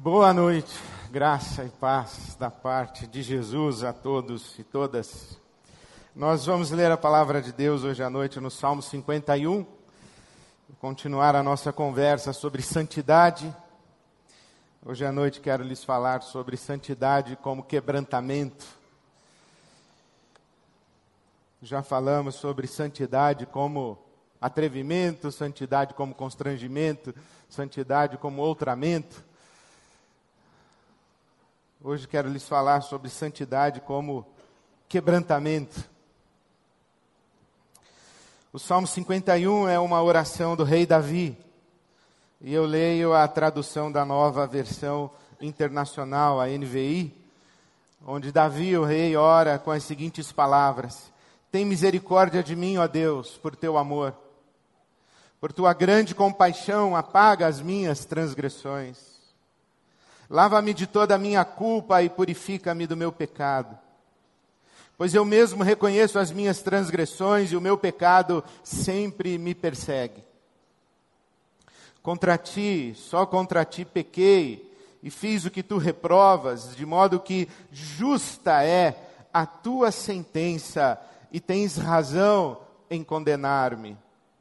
Boa noite, graça e paz da parte de Jesus a todos e todas. Nós vamos ler a palavra de Deus hoje à noite no Salmo 51, continuar a nossa conversa sobre santidade. Hoje à noite quero lhes falar sobre santidade como quebrantamento. Já falamos sobre santidade como atrevimento, santidade como constrangimento, santidade como outramento. Hoje quero lhes falar sobre santidade como quebrantamento. O Salmo 51 é uma oração do rei Davi. E eu leio a tradução da Nova Versão Internacional, a NVI, onde Davi, o rei, ora com as seguintes palavras: Tem misericórdia de mim, ó Deus, por teu amor. Por tua grande compaixão, apaga as minhas transgressões. Lava-me de toda a minha culpa e purifica-me do meu pecado. Pois eu mesmo reconheço as minhas transgressões e o meu pecado sempre me persegue. Contra ti, só contra ti pequei e fiz o que tu reprovas, de modo que justa é a tua sentença e tens razão em condenar-me.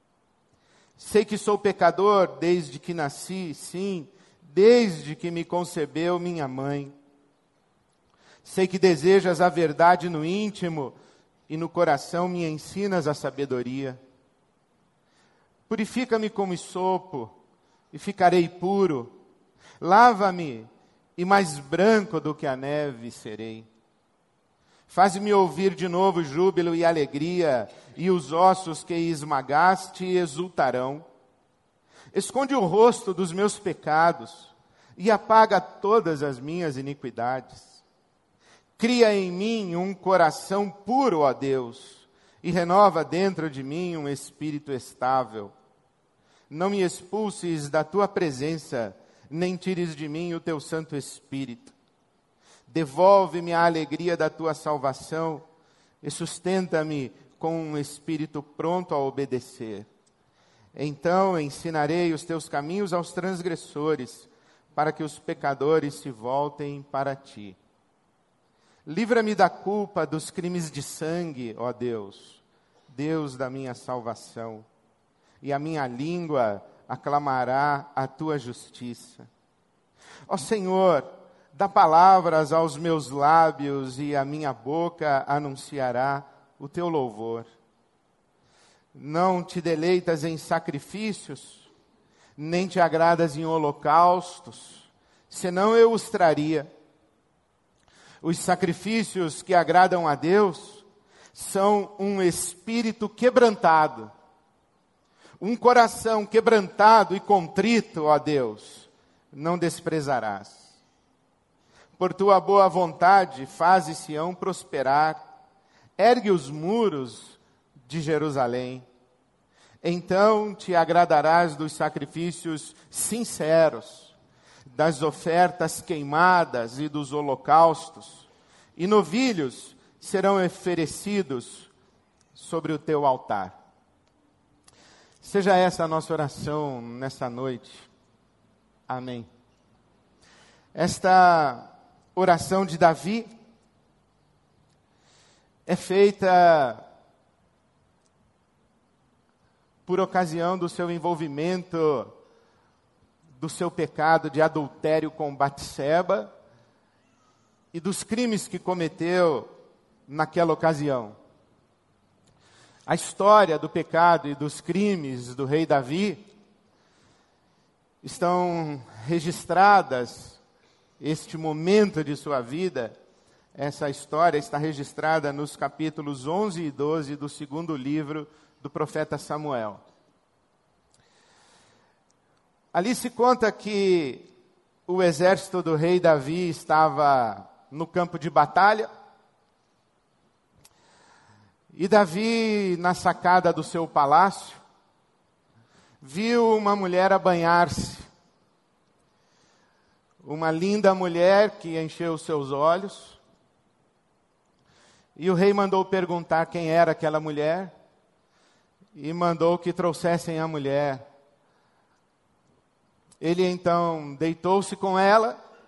Sei que sou pecador desde que nasci, sim, desde que me concebeu minha mãe. Sei que desejas a verdade no íntimo e no coração me ensinas a sabedoria. Purifica-me como sopo e ficarei puro. Lava-me e mais branco do que a neve serei. Faz-me ouvir de novo júbilo e alegria, e os ossos que esmagaste exultarão. Esconde o rosto dos meus pecados e apaga todas as minhas iniquidades. Cria em mim um coração puro, ó Deus, e renova dentro de mim um espírito estável. Não me expulses da tua presença, nem tires de mim o teu Santo Espírito. Devolve-me a alegria da tua salvação e sustenta-me com um espírito pronto a obedecer. Então ensinarei os teus caminhos aos transgressores, para que os pecadores se voltem para ti. Livra-me da culpa dos crimes de sangue, ó Deus, Deus da minha salvação, e a minha língua aclamará a tua justiça. Ó Senhor, dá palavras aos meus lábios, e a minha boca anunciará o teu louvor. Não te deleitas em sacrifícios, nem te agradas em holocaustos, senão eu os traria. Os sacrifícios que agradam a Deus são um espírito quebrantado, um coração quebrantado e contrito, ó Deus, não desprezarás. Por tua boa vontade, faze Sião prosperar, ergue os muros de Jerusalém. Então te agradarás dos sacrifícios sinceros, das ofertas queimadas e dos holocaustos, e novilhos serão oferecidos sobre o teu altar. Seja essa a nossa oração nessa noite. Amém. Esta oração de Davi é feita por ocasião do seu envolvimento, do seu pecado de adultério com Batseba e dos crimes que cometeu naquela ocasião. A história do pecado e dos crimes do rei Davi estão registradas, este momento de sua vida, essa história está registrada nos capítulos 11 e 12 do segundo livro do profeta Samuel. Ali se conta que o exército do rei Davi estava no campo de batalha, e Davi, na sacada do seu palácio, viu uma mulher a banhar-se. Uma linda mulher que encheu os seus olhos. E o rei mandou perguntar quem era aquela mulher. E mandou que trouxessem a mulher. Ele então deitou-se com ela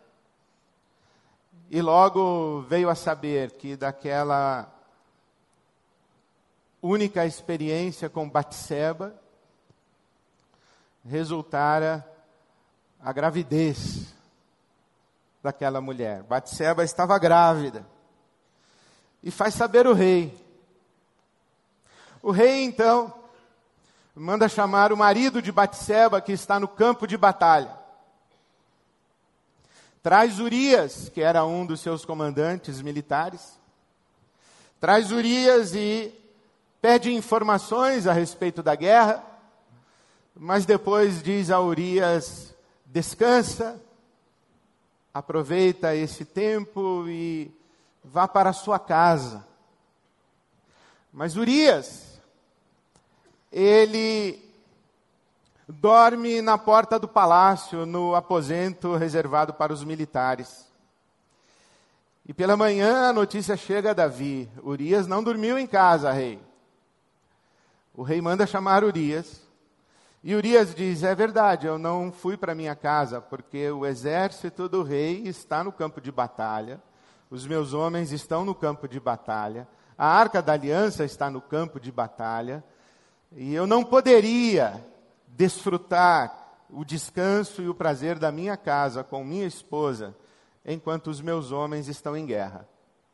E logo veio a saber que daquela única experiência com Batseba resultara a gravidez daquela mulher. Batseba estava grávida. E faz saber o rei. O rei, então, manda chamar o marido de Batseba, que está no campo de batalha. Traz Urias, que era um dos seus comandantes militares. Traz Urias e pede informações a respeito da guerra. Mas depois diz a Urias: descansa, aproveita esse tempo e vá para a sua casa. Mas Urias, ele dorme na porta do palácio, no aposento reservado para os militares. E pela manhã a notícia chega a Davi: Urias não dormiu em casa, rei. O rei manda chamar Urias. E Urias diz: é verdade, eu não fui para minha casa, porque o exército do rei está no campo de batalha. Os meus homens estão no campo de batalha. A Arca da Aliança está no campo de batalha. E eu não poderia desfrutar o descanso e o prazer da minha casa com minha esposa, enquanto os meus homens estão em guerra.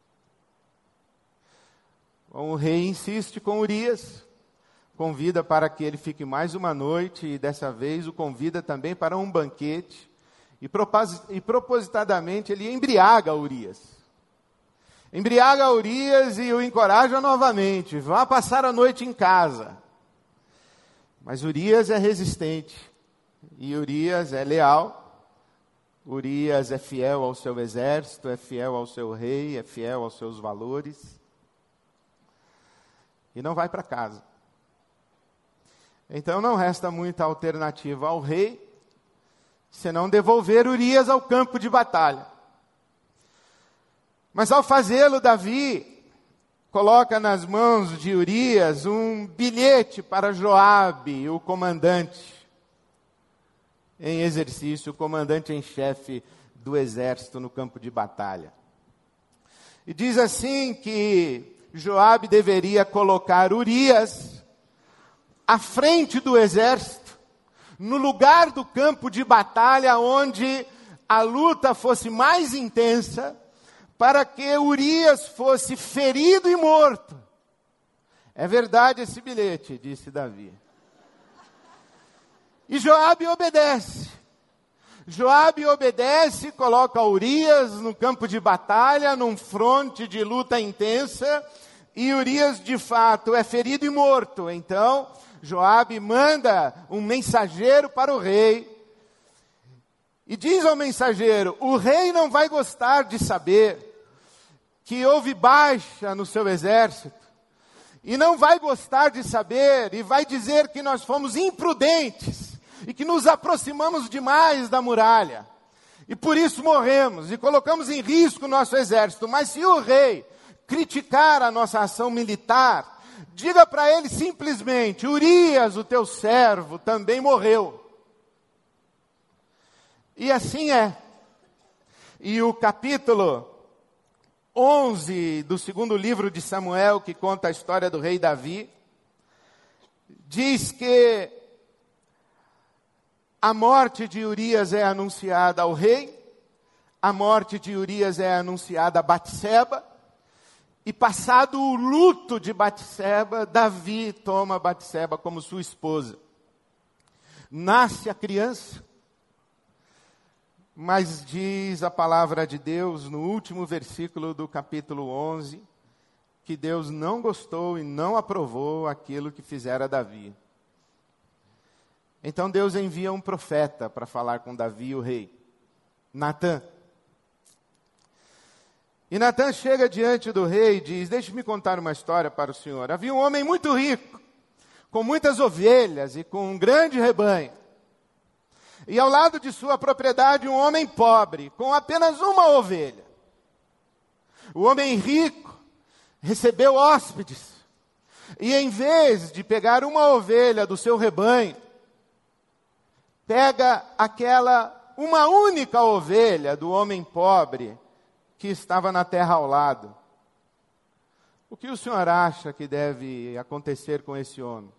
Bom, o rei insiste com Urias, convida para que ele fique mais uma noite, e dessa vez o convida também para um banquete, e propositadamente ele embriaga Urias. Embriaga Urias e o encoraja novamente: vá passar a noite em casa. Mas Urias é resistente, e Urias é leal, Urias é fiel ao seu exército, é fiel ao seu rei, é fiel aos seus valores, e não vai para casa. Então não resta muita alternativa ao rei, senão devolver Urias ao campo de batalha. Mas ao fazê-lo, Davi coloca nas mãos de Urias um bilhete para Joabe, o comandante em exercício, o comandante em chefe do exército no campo de batalha. E diz assim que Joabe deveria colocar Urias à frente do exército, no lugar do campo de batalha onde a luta fosse mais intensa, para que Urias fosse ferido e morto. É verdade esse bilhete, disse Davi. E Joabe obedece. Joabe obedece, coloca Urias no campo de batalha, num fronte de luta intensa, e Urias de fato é ferido e morto. Então Joabe manda um mensageiro para o rei, e diz ao mensageiro: o rei não vai gostar de saber que houve baixa no seu exército, e não vai gostar de saber, e vai dizer que nós fomos imprudentes, e que nos aproximamos demais da muralha, e por isso morremos, e colocamos em risco o nosso exército. Mas se o rei criticar a nossa ação militar, diga para ele simplesmente: Urias, o teu servo, também morreu. E assim é. E o capítulo 11 do segundo livro de Samuel, que conta a história do rei Davi, diz que a morte de Urias é anunciada ao rei, a morte de Urias é anunciada a Batseba, e passado o luto de Batseba, Davi toma Batseba como sua esposa. Nasce a criança, mas diz a palavra de Deus no último versículo do capítulo 11, que Deus não gostou e não aprovou aquilo que fizera Davi. Então Deus envia um profeta para falar com Davi, o rei, Natã. E Natã chega diante do rei e diz: deixe-me contar uma história para o senhor. Havia um homem muito rico, com muitas ovelhas e com um grande rebanho. E ao lado de sua propriedade um homem pobre, com apenas uma ovelha. O homem rico recebeu hóspedes, e em vez de pegar uma ovelha do seu rebanho, pega uma única ovelha do homem pobre, que estava na terra ao lado. O que o senhor acha que deve acontecer com esse homem?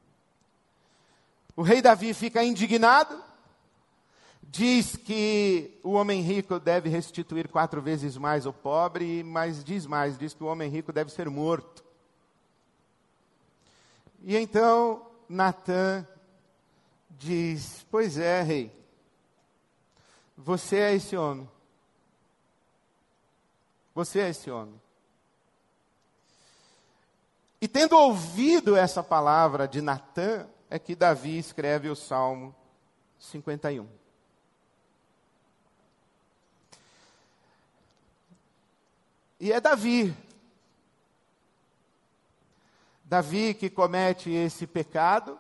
O rei Davi fica indignado, diz que o homem rico deve restituir 4 vezes mais ao pobre, mas diz mais, diz que o homem rico deve ser morto. E então Natã diz: pois é, rei, você é esse homem. Você é esse homem. E tendo ouvido essa palavra de Natã, é que Davi escreve o Salmo 51. E é Davi que comete esse pecado,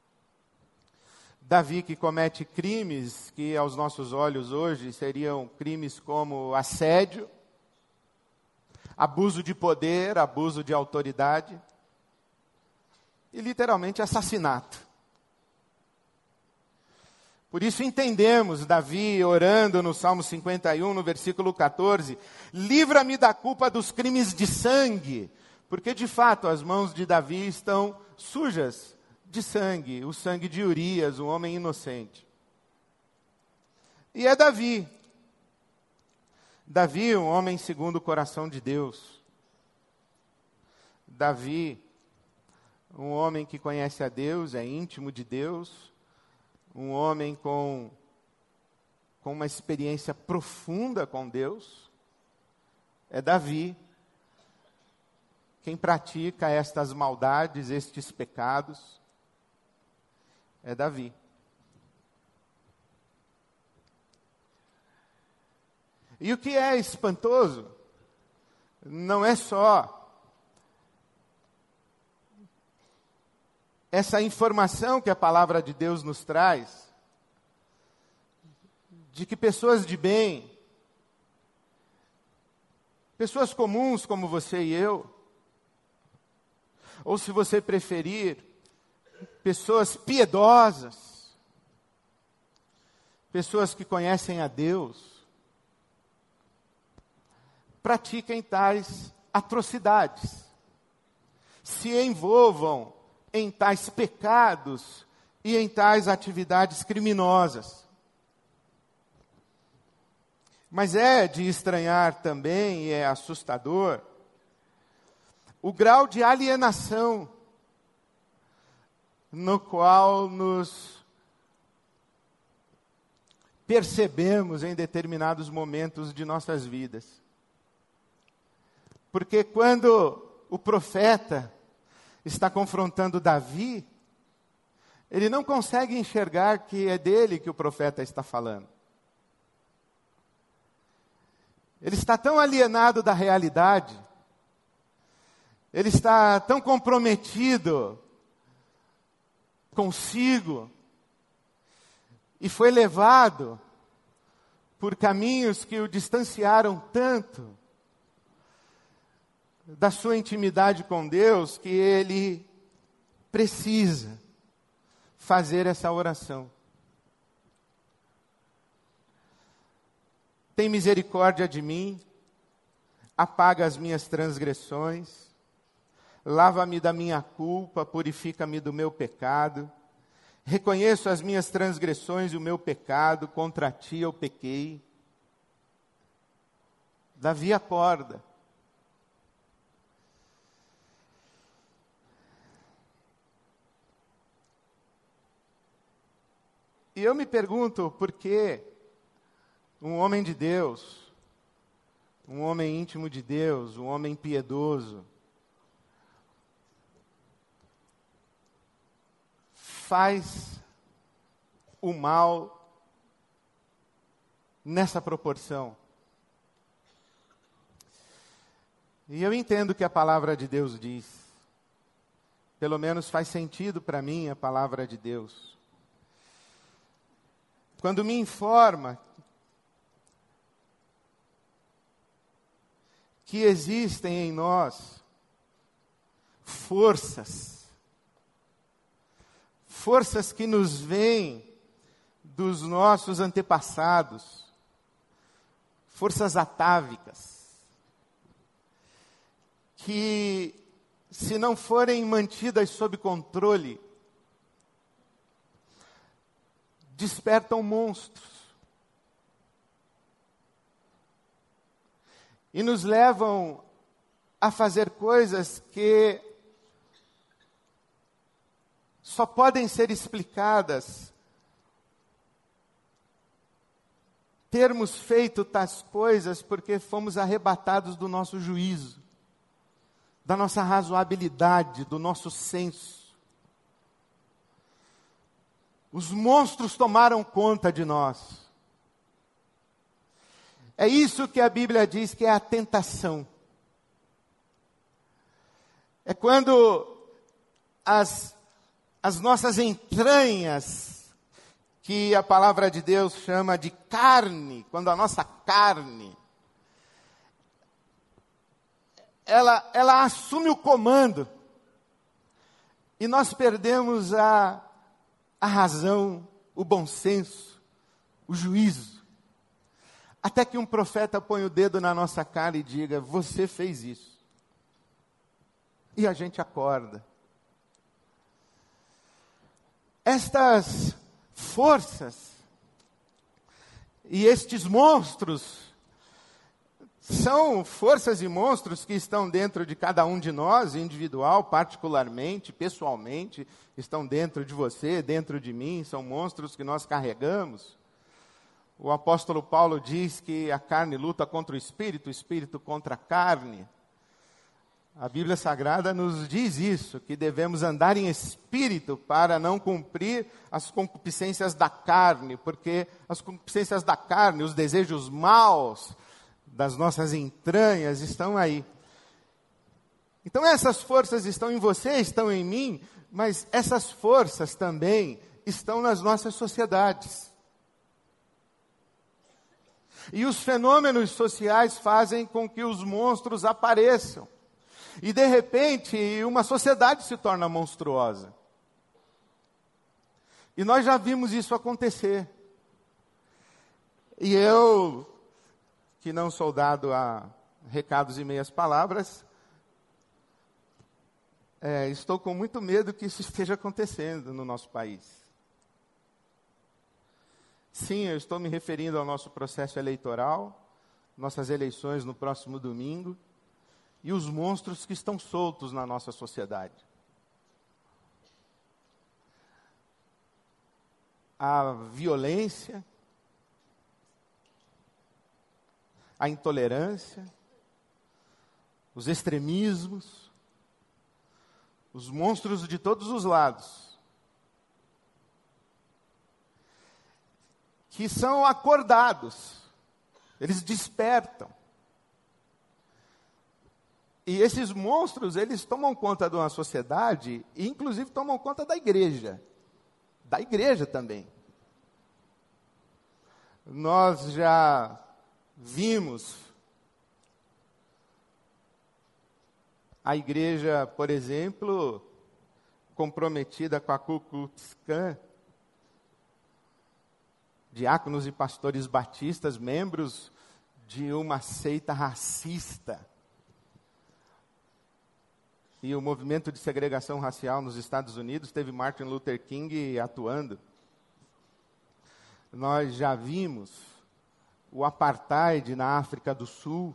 Davi que comete crimes que aos nossos olhos hoje seriam crimes como assédio, abuso de poder, abuso de autoridade e literalmente assassinato. Por isso entendemos Davi orando no Salmo 51, no versículo 14, livra-me da culpa dos crimes de sangue, porque de fato as mãos de Davi estão sujas de sangue, o sangue de Urias, um homem inocente. E é Davi, um homem segundo o coração de Deus. Davi, um homem que conhece a Deus, é íntimo de Deus, um homem com uma experiência profunda com Deus. É Davi quem pratica estas maldades, estes pecados. É Davi. E o que é espantoso não é só essa informação que a palavra de Deus nos traz, de que pessoas de bem, pessoas comuns como você e eu, ou se você preferir, pessoas piedosas, pessoas que conhecem a Deus, pratiquem tais atrocidades, se envolvam em tais pecados e em tais atividades criminosas. Mas é de estranhar também, e é assustador, o grau de alienação no qual nos percebemos em determinados momentos de nossas vidas. Porque quando o profeta está confrontando Davi, ele não consegue enxergar que é dele que o profeta está falando. Ele está tão alienado da realidade, ele está tão comprometido consigo, e foi levado por caminhos que o distanciaram tanto da sua intimidade com Deus, que ele precisa fazer essa oração. Tem misericórdia de mim, apaga as minhas transgressões, lava-me da minha culpa, purifica-me do meu pecado. Reconheço as minhas transgressões e o meu pecado, contra ti eu pequei. Davi acorda. E eu me pergunto por que um homem de Deus, um homem íntimo de Deus, um homem piedoso, faz o mal nessa proporção. E eu entendo o que a palavra de Deus diz. Pelo menos faz sentido para mim a palavra de Deus. Quando me informa que existem em nós forças que nos vêm dos nossos antepassados, forças atávicas, que, se não forem mantidas sob controle, despertam monstros e nos levam a fazer coisas que só podem ser explicadas, termos feito tais coisas porque fomos arrebatados do nosso juízo, da nossa razoabilidade, do nosso senso. Os monstros tomaram conta de nós. É isso que a Bíblia diz que é a tentação. É quando as nossas entranhas, que a palavra de Deus chama de carne, quando a nossa carne, ela assume o comando, e nós perdemos a razão, o bom senso, o juízo, até que um profeta põe o dedo na nossa cara e diga: você fez isso. E a gente acorda. Estas forças e estes monstros são forças e monstros que estão dentro de cada um de nós, individual, particularmente, pessoalmente, estão dentro de você, dentro de mim, são monstros que nós carregamos. O apóstolo Paulo diz que a carne luta contra o espírito contra a carne. A Bíblia Sagrada nos diz isso, que devemos andar em espírito para não cumprir as concupiscências da carne, porque as concupiscências da carne, os desejos maus das nossas entranhas estão aí. Então essas forças estão em você, estão em mim, mas essas forças também estão nas nossas sociedades. E os fenômenos sociais fazem com que os monstros apareçam. E, de repente, uma sociedade se torna monstruosa. E nós já vimos isso acontecer. E eu, que não sou dado a recados e meias palavras, estou com muito medo que isso esteja acontecendo no nosso país. Sim, eu estou me referindo ao nosso processo eleitoral, nossas eleições no próximo domingo, e os monstros que estão soltos na nossa sociedade. A violência, a intolerância, os extremismos, os monstros de todos os lados, que são acordados, eles despertam. E esses monstros, eles tomam conta de uma sociedade, e inclusive tomam conta da igreja também. Nós já vimos a igreja, por exemplo, comprometida com a Ku Klux Klan, diáconos e pastores batistas, membros de uma seita racista. E o movimento de segregação racial nos Estados Unidos teve Martin Luther King atuando. Nós já vimos o apartheid na África do Sul.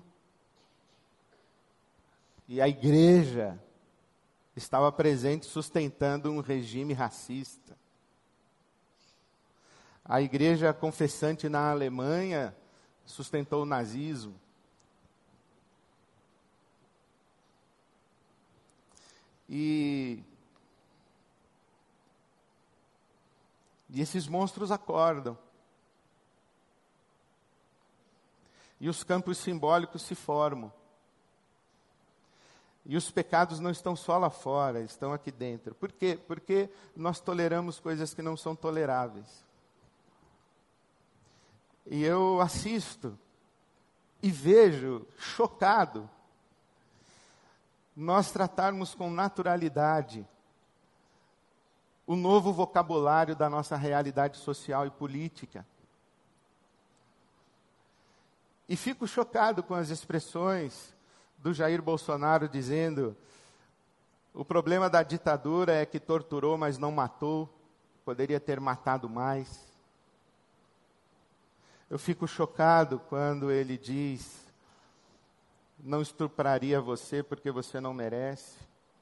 E a igreja estava presente sustentando um regime racista. A igreja confessante na Alemanha sustentou o nazismo. E esses monstros acordam. E os campos simbólicos se formam. E os pecados não estão só lá fora, estão aqui dentro. Por quê? Porque nós toleramos coisas que não são toleráveis. E eu assisto e vejo, chocado, nós tratarmos com naturalidade o novo vocabulário da nossa realidade social e política. E fico chocado com as expressões do Jair Bolsonaro dizendo: o problema da ditadura é que torturou, mas não matou, poderia ter matado mais. Eu fico chocado quando ele diz: não estupraria você porque você não merece.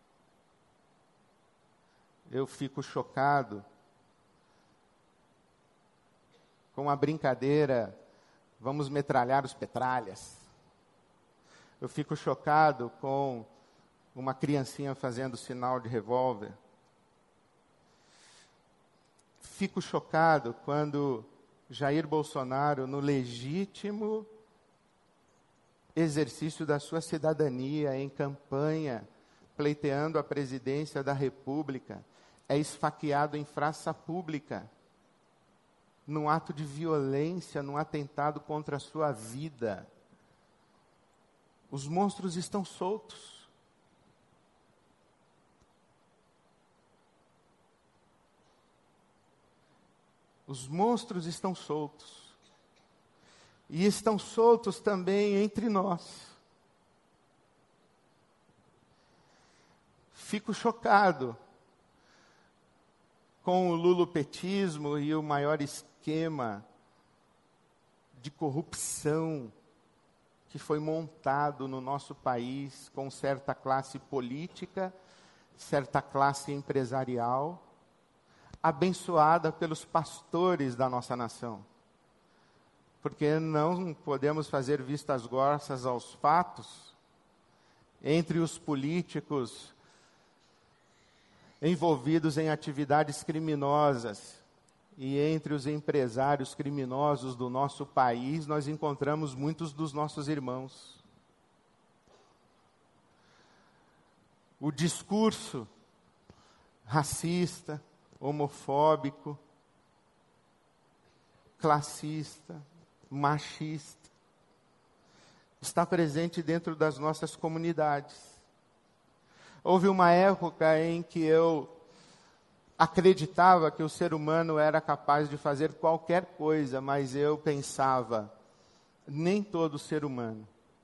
Eu fico chocado com a brincadeira: vamos metralhar os petralhas. Eu fico chocado com uma criancinha fazendo sinal de revólver. Fico chocado quando Jair Bolsonaro, no legítimo exercício da sua cidadania, em campanha, pleiteando a presidência da República, é esfaqueado em praça pública, num ato de violência, num atentado contra a sua vida. Os monstros estão soltos. Os monstros estão soltos. E estão soltos também entre nós. Fico chocado com o lulopetismo e o maior esquema de corrupção que foi montado no nosso país com certa classe política, certa classe empresarial, abençoada pelos pastores da nossa nação. Porque não podemos fazer vistas grossas aos fatos. Entre os políticos envolvidos em atividades criminosas e entre os empresários criminosos do nosso país, nós encontramos muitos dos nossos irmãos. O discurso racista, homofóbico, classista, machista, está presente dentro das nossas comunidades. Houve uma época em que eu acreditava que o ser humano era capaz de fazer qualquer coisa, mas eu pensava, nem todo ser humano.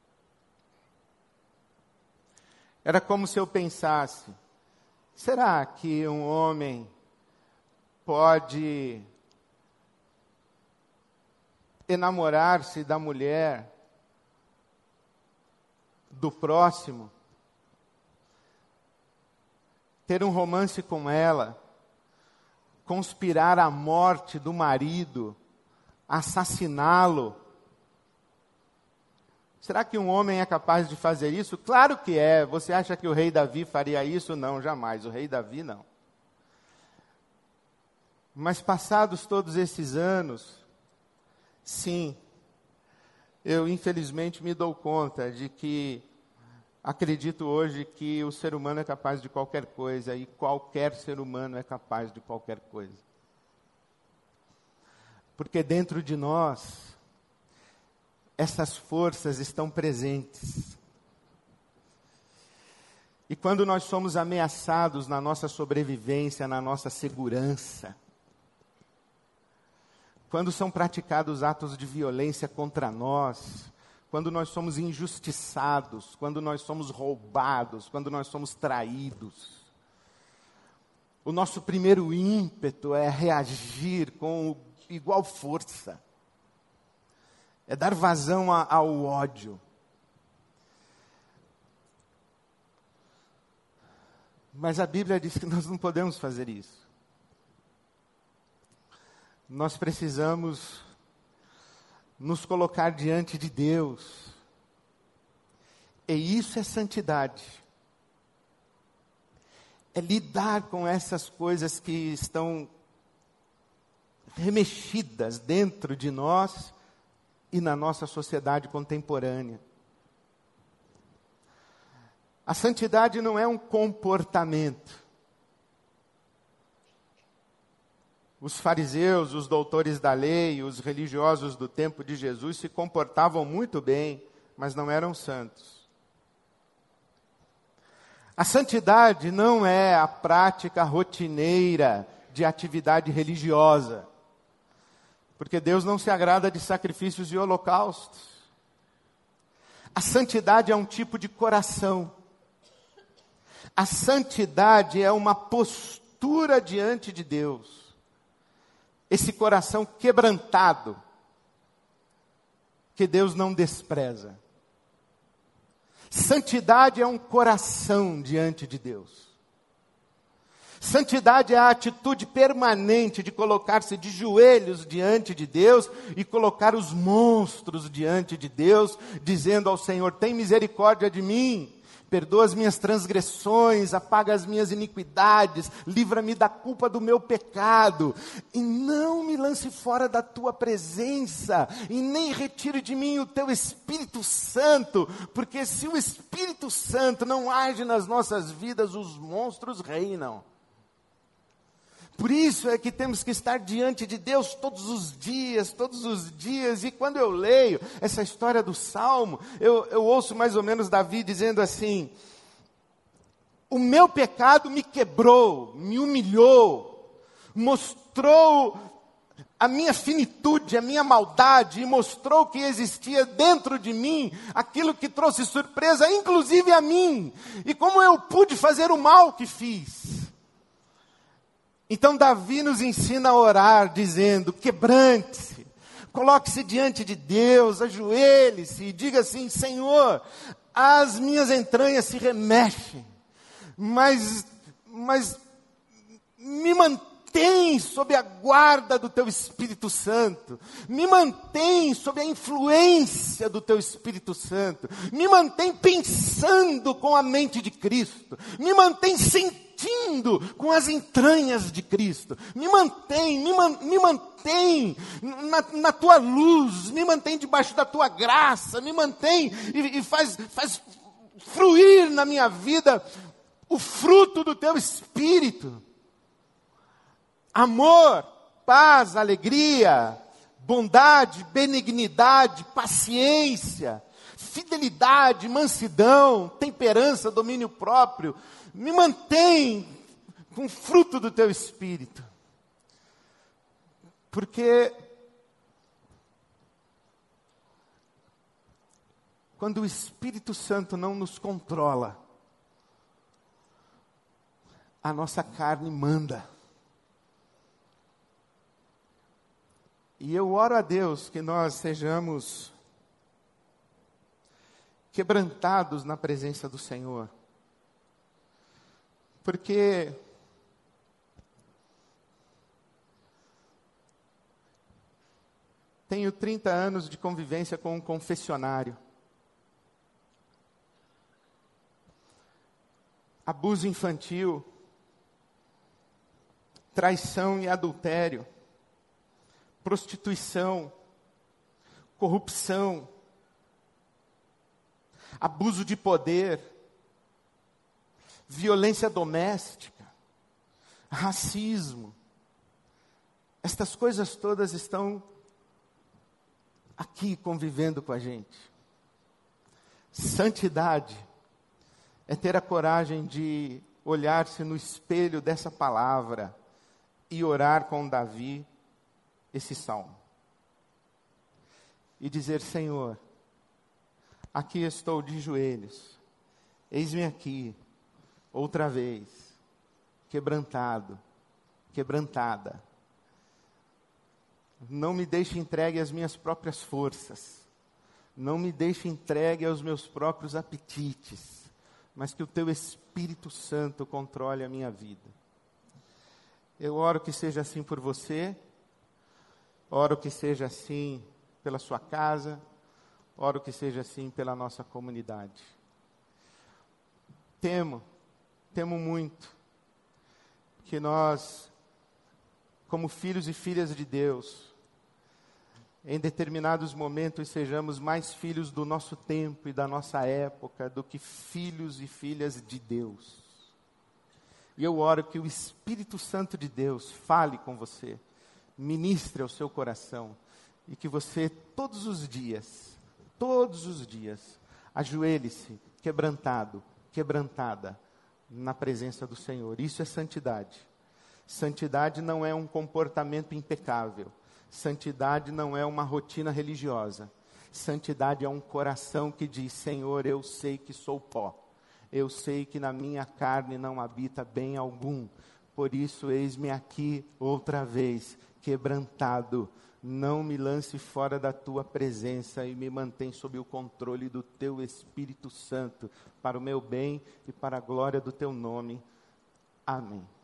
Era como se eu pensasse, será que um homem pode enamorar-se da mulher do próximo, ter um romance com ela, conspirar a morte do marido, assassiná-lo? Será que um homem é capaz de fazer isso? Claro que é. Você acha que o rei Davi faria isso? Não, jamais. O rei Davi não. Mas passados todos esses anos, sim, eu infelizmente me dou conta de que acredito hoje que o ser humano é capaz de qualquer coisa e qualquer ser humano é capaz de qualquer coisa. Porque dentro de nós, essas forças estão presentes. E quando nós somos ameaçados na nossa sobrevivência, na nossa segurança, quando são praticados atos de violência contra nós, quando nós somos injustiçados, quando nós somos roubados, quando nós somos traídos, o nosso primeiro ímpeto é reagir com igual força. É dar vazão ao ódio. Mas a Bíblia diz que nós não podemos fazer isso. Nós precisamos nos colocar diante de Deus. E isso é santidade. É lidar com essas coisas que estão remexidas dentro de nós e na nossa sociedade contemporânea. A santidade não é um comportamento. Os fariseus, os doutores da lei, os religiosos do tempo de Jesus se comportavam muito bem, mas não eram santos. A santidade não é a prática rotineira de atividade religiosa. Porque Deus não se agrada de sacrifícios e holocaustos. A santidade é um tipo de coração. A santidade é uma postura diante de Deus. Esse coração quebrantado, que Deus não despreza. Santidade é um coração diante de Deus. Santidade é a atitude permanente de colocar-se de joelhos diante de Deus e colocar os monstros diante de Deus, dizendo ao Senhor: tem misericórdia de mim, perdoa as minhas transgressões, apaga as minhas iniquidades, livra-me da culpa do meu pecado, e não me lance fora da tua presença, e nem retire de mim o teu Espírito Santo, porque se o Espírito Santo não age nas nossas vidas, os monstros reinam. Por isso é que temos que estar diante de Deus todos os dias, e quando eu leio essa história do Salmo, eu ouço mais ou menos Davi dizendo assim: o meu pecado me quebrou, me humilhou, mostrou a minha finitude, a minha maldade, e mostrou que existia dentro de mim aquilo que trouxe surpresa, inclusive a mim, e como eu pude fazer o mal que fiz. Então Davi nos ensina a orar, dizendo: quebrante-se, coloque-se diante de Deus, ajoelhe-se e diga assim: Senhor, as minhas entranhas se remexem, mas me mantém sob a guarda do Teu Espírito Santo, me mantém sob a influência do Teu Espírito Santo, me mantém pensando com a mente de Cristo, me mantém sentindo com as entranhas de Cristo, me mantém na tua luz, me mantém debaixo da tua graça, me mantém e faz fluir na minha vida o fruto do teu Espírito: amor, paz, alegria, bondade, benignidade, paciência, fidelidade, mansidão, temperança, domínio próprio. Me mantém com o fruto do teu Espírito. Porque quando o Espírito Santo não nos controla, a nossa carne manda. E eu oro a Deus que nós sejamos quebrantados na presença do Senhor. Porque tenho 30 anos de convivência com um confessionário. Abuso infantil, traição e adultério, prostituição, corrupção, abuso de poder, violência doméstica, racismo. Estas coisas todas estão aqui convivendo com a gente. Santidade é ter a coragem de olhar-se no espelho dessa palavra e orar com Davi esse salmo. E dizer: Senhor, aqui estou de joelhos, eis-me aqui, outra vez, quebrantado, quebrantada. Não me deixe entregue às minhas próprias forças, não me deixe entregue aos meus próprios apetites, mas que o Teu Espírito Santo controle a minha vida. Eu oro que seja assim por você, oro que seja assim pela sua casa, oro que seja assim pela nossa comunidade. Temo muito que nós, como filhos e filhas de Deus, em determinados momentos sejamos mais filhos do nosso tempo e da nossa época do que filhos e filhas de Deus. E eu oro que o Espírito Santo de Deus fale com você, ministre ao seu coração, e que você todos os dias, ajoelhe-se, quebrantado, quebrantada, na presença do Senhor. Isso é santidade. Santidade não é um comportamento impecável. Santidade não é uma rotina religiosa. Santidade é um coração que diz: Senhor, eu sei que sou pó. Eu sei que na minha carne não habita bem algum. Por isso, eis-me aqui outra vez, quebrantado. Não me lance fora da tua presença e me mantém sob o controle do teu Espírito Santo, para o meu bem e para a glória do teu nome. Amém.